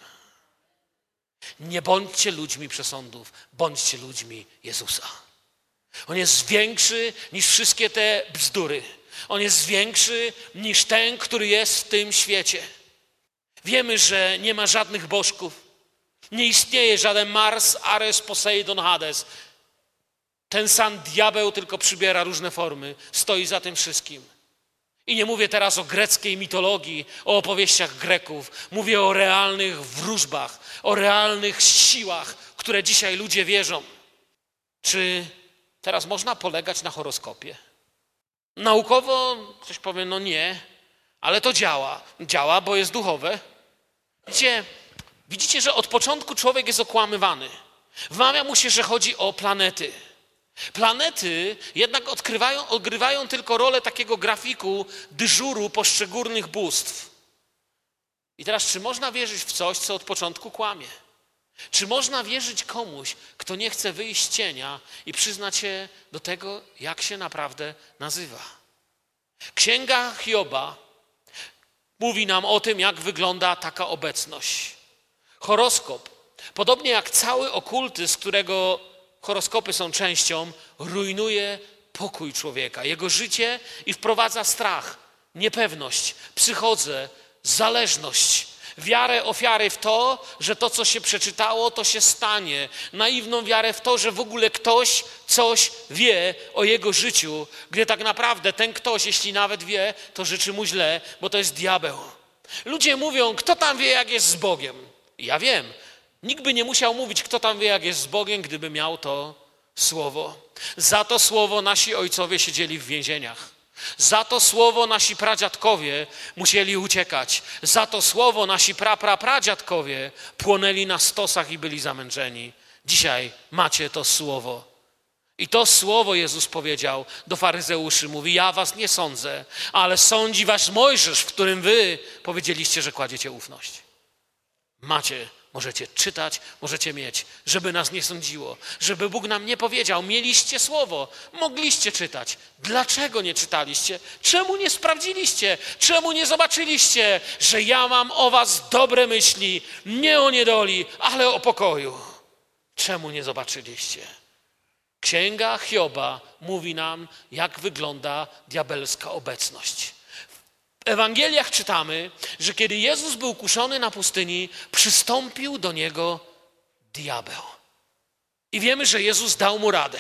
Nie bądźcie ludźmi przesądów, bądźcie ludźmi Jezusa. On jest większy niż wszystkie te bzdury. On jest większy niż ten, który jest w tym świecie. Wiemy, że nie ma żadnych bożków. Nie istnieje żaden Mars, Ares, Posejdon, Hades. Ten sam diabeł tylko przybiera różne formy. Stoi za tym wszystkim. I nie mówię teraz o greckiej mitologii, o opowieściach Greków. Mówię o realnych wróżbach, o realnych siłach, które dzisiaj ludzie wierzą. Czy teraz można polegać na horoskopie? Naukowo ktoś powie, no nie, ale to działa. Działa, bo jest duchowe. Widzicie, że od początku człowiek jest okłamywany. Wmawia mu się, że chodzi o planety. Planety jednak odgrywają tylko rolę takiego grafiku dyżuru poszczególnych bóstw. I teraz, czy można wierzyć w coś, co od początku kłamie? Czy można wierzyć komuś, kto nie chce wyjść z cienia i przyznać się do tego, jak się naprawdę nazywa? Księga Hioba mówi nam o tym, jak wygląda taka obecność. Horoskop, podobnie jak cały okultyzm, którego horoskopy są częścią, rujnuje pokój człowieka, jego życie i wprowadza strach, niepewność, psychozę, zależność, wiarę ofiary w to, że to, co się przeczytało, to się stanie. Naiwną wiarę w to, że w ogóle ktoś coś wie o jego życiu, gdy tak naprawdę ten ktoś, jeśli nawet wie, to życzy mu źle, bo to jest diabeł. Ludzie mówią, kto tam wie, jak jest z Bogiem? Ja wiem. Nikt by nie musiał mówić, kto tam wie, jak jest z Bogiem, gdyby miał to słowo. Za to słowo nasi ojcowie siedzieli w więzieniach. Za to słowo nasi pradziadkowie musieli uciekać. Za to słowo nasi pradziadkowie płonęli na stosach i byli zamęczeni. Dzisiaj macie to słowo. I to słowo Jezus powiedział do faryzeuszy. Mówi, ja was nie sądzę, ale sądzi was Mojżesz, w którym wy powiedzieliście, że kładziecie ufność. Macie, możecie czytać, możecie mieć, żeby nas nie sądziło, żeby Bóg nam nie powiedział, mieliście słowo, mogliście czytać. Dlaczego nie czytaliście? Czemu nie sprawdziliście? Czemu nie zobaczyliście, że ja mam o was dobre myśli, nie o niedoli, ale o pokoju? Czemu nie zobaczyliście? Księga Hioba mówi nam, jak wygląda diabelska obecność. W Ewangeliach czytamy, że kiedy Jezus był kuszony na pustyni, przystąpił do Niego diabeł. I wiemy, że Jezus dał mu radę.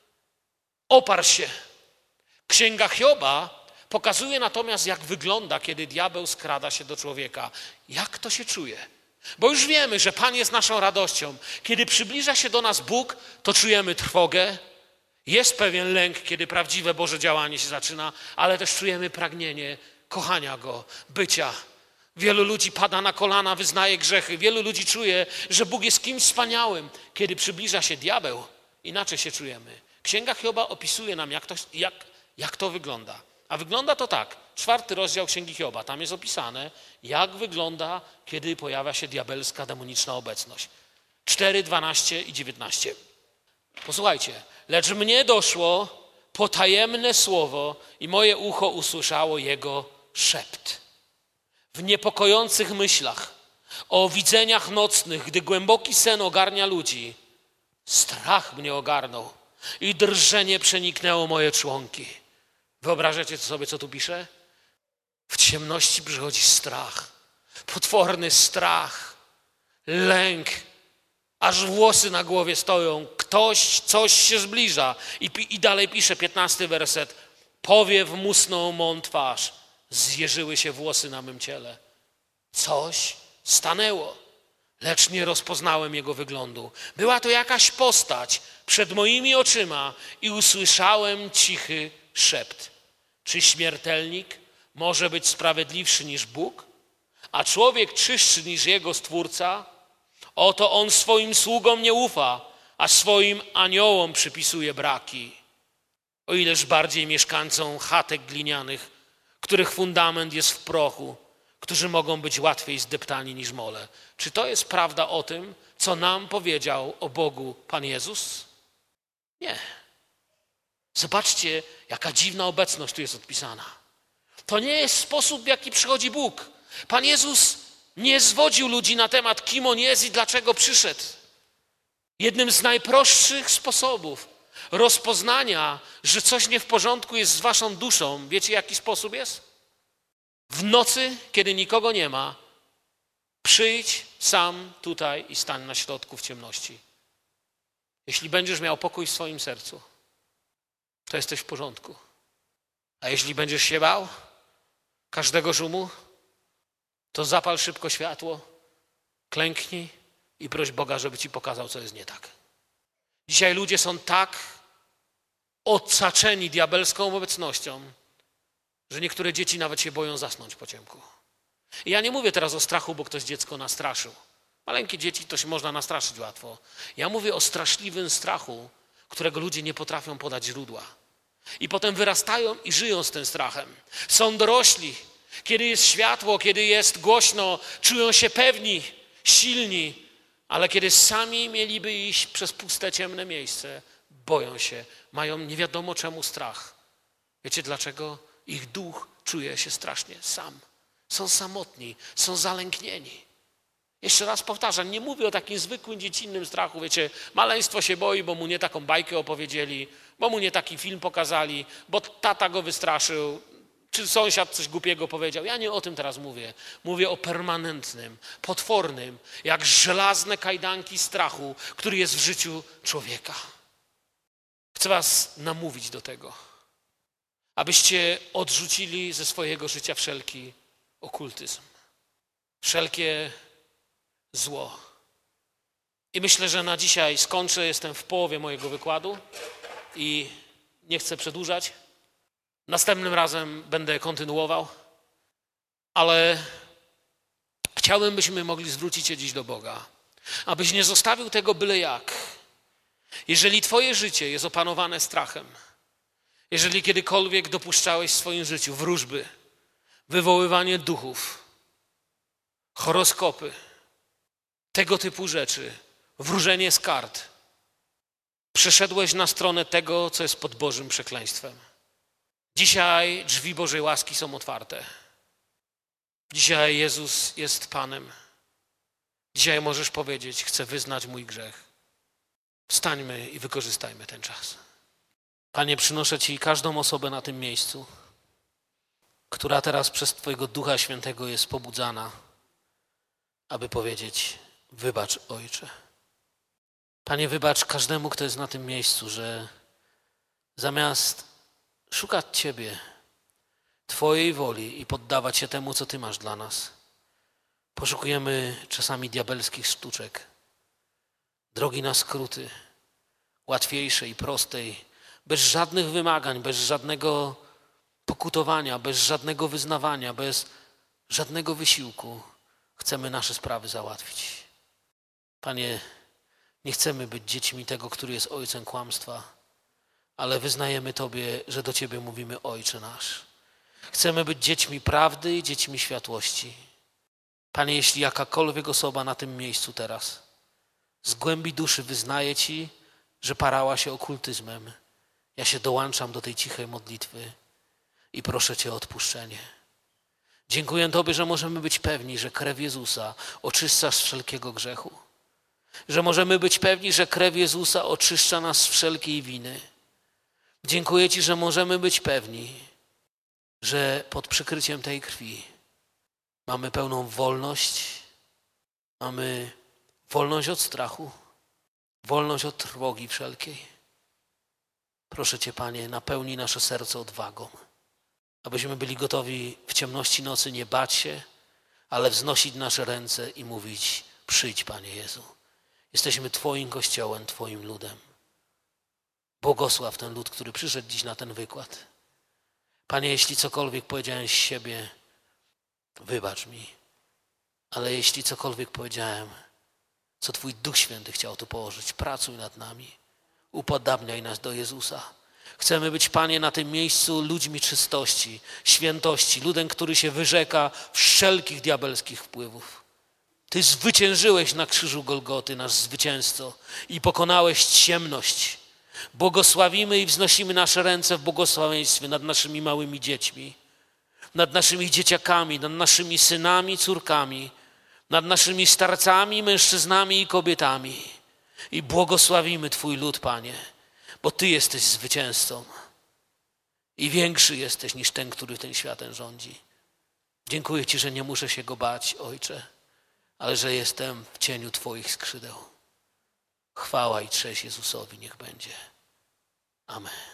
Oparł się. Księga Hioba pokazuje natomiast, jak wygląda, kiedy diabeł skrada się do człowieka. Jak to się czuje? Bo już wiemy, że Pan jest naszą radością. Kiedy przybliża się do nas Bóg, to czujemy trwogę. Jest pewien lęk, kiedy prawdziwe Boże działanie się zaczyna, ale też czujemy pragnienie kochania Go, bycia. Wielu ludzi pada na kolana, wyznaje grzechy. Wielu ludzi czuje, że Bóg jest kimś wspaniałym. Kiedy przybliża się diabeł, inaczej się czujemy. Księga Hioba opisuje nam, jak to wygląda. A wygląda to tak. 4 rozdział Księgi Hioba. Tam jest opisane, jak wygląda, kiedy pojawia się diabelska, demoniczna obecność. 4, 12 i 19. Posłuchajcie. Lecz mnie doszło potajemne słowo i moje ucho usłyszało jego szept. W niepokojących myślach, o widzeniach nocnych, gdy głęboki sen ogarnia ludzi, strach mnie ogarnął i drżenie przeniknęło moje członki. Wyobrażacie sobie, co tu pisze? W ciemności przychodzi strach, potworny strach, lęk, aż włosy na głowie stoją, coś się zbliża. I dalej pisze 15 werset. Powiew musnął mą twarz, zjeżyły się włosy na mym ciele. Coś stanęło, lecz nie rozpoznałem jego wyglądu. Była to jakaś postać przed moimi oczyma i usłyszałem cichy szept. Czy śmiertelnik może być sprawiedliwszy niż Bóg? A człowiek czystszy niż jego Stwórca? Oto on swoim sługom nie ufa, a swoim aniołom przypisuje braki. O ileż bardziej mieszkańcom chatek glinianych, których fundament jest w prochu, którzy mogą być łatwiej zdeptani niż mole. Czy to jest prawda o tym, co nam powiedział o Bogu Pan Jezus? Nie. Zobaczcie, jaka dziwna obecność tu jest odpisana. To nie jest sposób, w jaki przychodzi Bóg. Pan Jezus nie zwodził ludzi na temat, kim On jest i dlaczego przyszedł. Jednym z najprostszych sposobów rozpoznania, że coś nie w porządku jest z waszą duszą, wiecie jaki sposób jest? W nocy, kiedy nikogo nie ma, przyjdź sam tutaj i stań na środku w ciemności. Jeśli będziesz miał pokój w swoim sercu, to jesteś w porządku. A jeśli będziesz się bał każdego szumu, to zapal szybko światło, klęknij i proś Boga, żeby ci pokazał, co jest nie tak. Dzisiaj ludzie są tak odsaczeni diabelską obecnością, że niektóre dzieci nawet się boją zasnąć po ciemku. I ja nie mówię teraz o strachu, bo ktoś dziecko nastraszył. Maleńkie dzieci to się można nastraszyć łatwo. Ja mówię o straszliwym strachu, którego ludzie nie potrafią podać źródła. I potem wyrastają i żyją z tym strachem. Są dorośli. Kiedy jest światło, kiedy jest głośno, czują się pewni, silni, ale kiedy sami mieliby iść przez puste, ciemne miejsce, boją się, mają nie wiadomo czemu strach. Wiecie dlaczego? Ich duch czuje się strasznie sam. Są samotni, są zalęknieni. Jeszcze raz powtarzam, nie mówię o takim zwykłym dziecinnym strachu. Wiecie, maleństwo się boi, bo mu nie taką bajkę opowiedzieli, bo mu nie taki film pokazali, bo tata go wystraszył, czy sąsiad coś głupiego powiedział. Ja nie o tym teraz mówię. Mówię o permanentnym, potwornym, jak żelazne kajdanki strachu, który jest w życiu człowieka. Chcę was namówić do tego, abyście odrzucili ze swojego życia wszelki okultyzm, wszelkie zło. I myślę, że na dzisiaj skończę. Jestem w połowie mojego wykładu i nie chcę przedłużać. Następnym razem będę kontynuował, ale chciałbym, byśmy mogli zwrócić się dziś do Boga, abyś nie zostawił tego byle jak. Jeżeli twoje życie jest opanowane strachem, jeżeli kiedykolwiek dopuszczałeś w swoim życiu wróżby, wywoływanie duchów, horoskopy, tego typu rzeczy, wróżenie z kart, przeszedłeś na stronę tego, co jest pod Bożym przekleństwem. Dzisiaj drzwi Bożej łaski są otwarte. Dzisiaj Jezus jest Panem. Dzisiaj możesz powiedzieć, chcę wyznać mój grzech. Wstańmy i wykorzystajmy ten czas. Panie, przynoszę Ci każdą osobę na tym miejscu, która teraz przez Twojego Ducha Świętego jest pobudzana, aby powiedzieć, wybacz Ojcze. Panie, wybacz każdemu, kto jest na tym miejscu, że zamiast szukać Ciebie, Twojej woli i poddawać się temu, co Ty masz dla nas, poszukujemy czasami diabelskich sztuczek, drogi na skróty, łatwiejszej, prostej, bez żadnych wymagań, bez żadnego pokutowania, bez żadnego wyznawania, bez żadnego wysiłku. Chcemy nasze sprawy załatwić. Panie, nie chcemy być dziećmi tego, który jest ojcem kłamstwa, ale wyznajemy Tobie, że do Ciebie mówimy Ojcze nasz. Chcemy być dziećmi prawdy i dziećmi światłości. Panie, jeśli jakakolwiek osoba na tym miejscu teraz z głębi duszy wyznaje Ci, że parała się okultyzmem, ja się dołączam do tej cichej modlitwy i proszę Cię o odpuszczenie. Dziękuję Tobie, że możemy być pewni, że krew Jezusa oczyszcza z wszelkiego grzechu. Że możemy być pewni, że krew Jezusa oczyszcza nas z wszelkiej winy. Dziękuję Ci, że możemy być pewni, że pod przykryciem tej krwi mamy pełną wolność, mamy wolność od strachu, wolność od trwogi wszelkiej. Proszę Cię, Panie, napełnij nasze serce odwagą, abyśmy byli gotowi w ciemności nocy nie bać się, ale wznosić nasze ręce i mówić: przyjdź, Panie Jezu. Jesteśmy Twoim Kościołem, Twoim ludem. Błogosław ten lud, który przyszedł dziś na ten wykład. Panie, jeśli cokolwiek powiedziałem z siebie, wybacz mi. Ale jeśli cokolwiek powiedziałem, co Twój Duch Święty chciał tu położyć, pracuj nad nami. Upodabniaj nas do Jezusa. Chcemy być, Panie, na tym miejscu ludźmi czystości, świętości, ludem, który się wyrzeka wszelkich diabelskich wpływów. Ty zwyciężyłeś na krzyżu Golgoty, nasz zwycięzco, i pokonałeś ciemność. Błogosławimy i wznosimy nasze ręce w błogosławieństwie nad naszymi małymi dziećmi, nad naszymi dzieciakami, nad naszymi synami, córkami, nad naszymi starcami, mężczyznami i kobietami. I błogosławimy Twój lud, Panie, bo Ty jesteś zwycięzcą i większy jesteś niż ten, który tym światem rządzi. Dziękuję Ci, że nie muszę się Go bać, Ojcze, ale że jestem w cieniu Twoich skrzydeł. Chwała i cześć Jezusowi niech będzie. Amen.